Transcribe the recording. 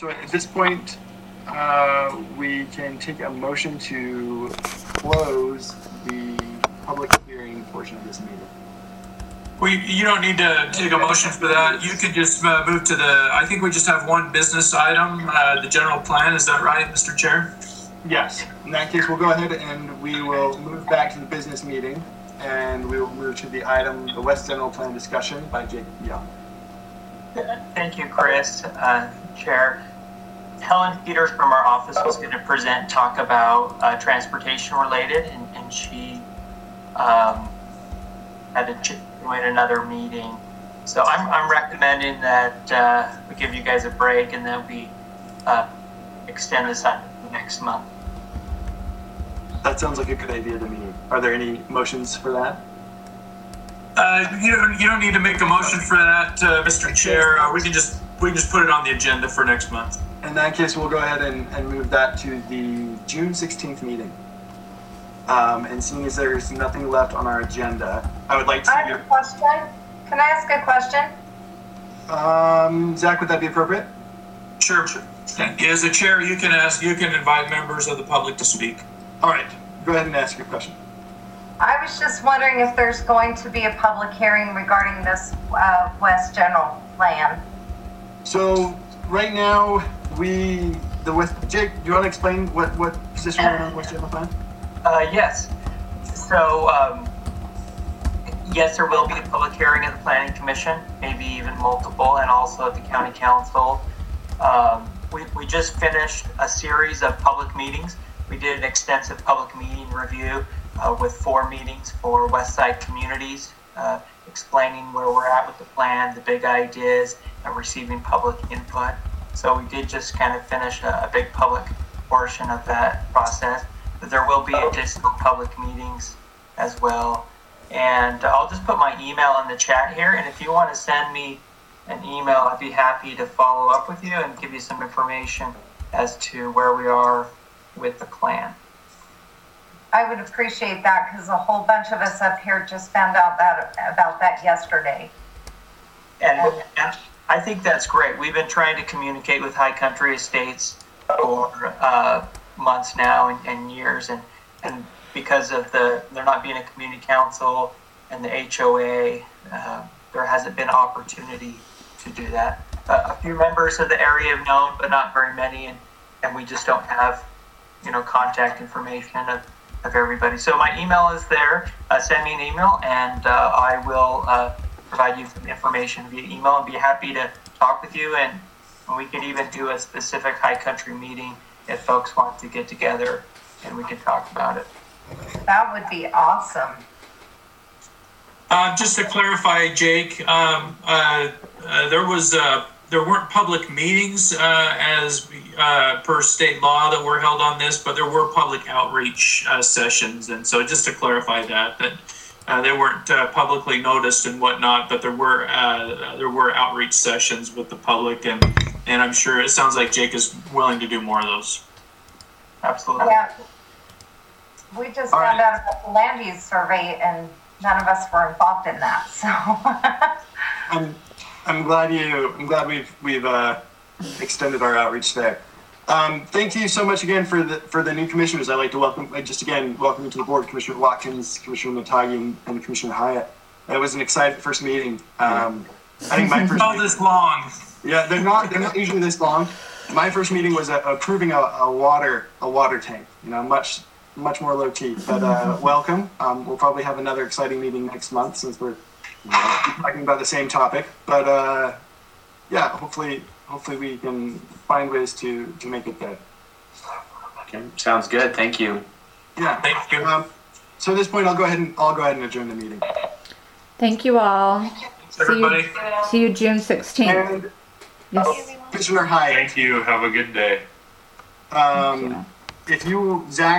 So at this point, we can take a motion to close the public hearing portion of this meeting. You don't need to take a motion for that. You could just move to I think we just have one business item, the general plan. Is that right, Mr. Chair? Yes. In that case, we'll go ahead and we will move back to the business meeting, and we will move to the item, the West General Plan discussion by Jake Young. Thank you, Chris. Chair, Helen Peters from our office was going to talk about transportation related, and she had to join another meeting. So I'm recommending that we give you guys a break and then we extend this on next month. That sounds like a good idea to me. Are there any motions for that? You don't need to make a motion for that, Mr. Chair. We can just put it on the agenda for next month. In that case, we'll go ahead and move that to the June 16th meeting. And seeing as there's nothing left on our agenda, I would like to... I have a question. Can I ask a question? Zach, would that be appropriate? Sure. As a chair, you can invite members of the public to speak. All right, go ahead and ask your question. I was just wondering if there's going to be a public hearing regarding this West General Plan. So right now, Jake, do you want to explain what position we're in on West General Plan? Yes. So, yes, there will be a public hearing at the Planning Commission, maybe even multiple, and also at the County Council. We just finished a series of public meetings. We did an extensive public meeting review with 4 meetings for West Side communities, explaining where we're at with the plan, the big ideas, and receiving public input. So we did just kind of finish a big public portion of that process. But there will be additional public meetings as well. And I'll just put my email in the chat here. And if you want to send me an email, I'd be happy to follow up with you and give you some information as to where we are with the plan. I would appreciate that because a whole bunch of us up here just found out about that yesterday. And I think that's great. We've been trying to communicate with High Country Estates for months now and years, and because of there not being a community council and the HOA, there hasn't been opportunity to do that. A few members of the area have known, but not very many, and we just don't have contact information of everybody. So my email is there. Send me an email, and I will provide you some information via email and be happy to talk with you, and we could even do a specific High Country meeting if folks want to get together and we can talk about it. That would be awesome. Just to clarify, Jake, there weren't public meetings as per state law that were held on this, but there were public outreach sessions. And so just to clarify that they weren't publicly noticed and whatnot, but there were outreach sessions with the public, and I'm sure it sounds like Jake is willing to do more of those. Absolutely. Yeah. We just found out about the land use survey, and none of us were involved in that. So I'm glad we've extended our outreach there. Thank you so much again for the new commissioners. I'd like to welcome you to the board, Commissioner Watkins, Commissioner Matagi, and Commissioner Hyatt. That was an exciting first meeting. I think my first meeting, this long. Yeah, they're not usually this long. My first meeting was approving a water tank. Much more low key. But welcome. We'll probably have another exciting meeting next month since we're talking about the same topic. But yeah, hopefully we can find ways to make it good. Okay, sounds good. Thank you. Yeah, thank you. So at this point, I'll go ahead and adjourn the meeting. Thank you all. Thanks, everybody. See you June 16th. And yes. Commissioner Hyatt. Thank you. Have a good day. If you, Zach.